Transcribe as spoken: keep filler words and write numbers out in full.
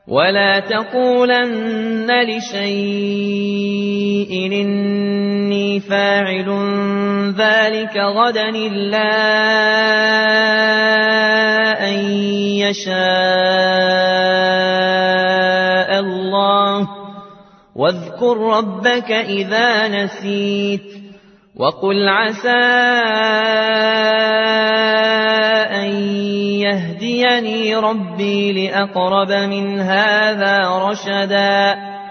ولا تقولن لشيء إني فاعل ذلك غدا إلا أن يشاء الله. واذكر ربك إذا نسيت وقل عسى أن يهديني ربي لأقرب من هذا رشدا.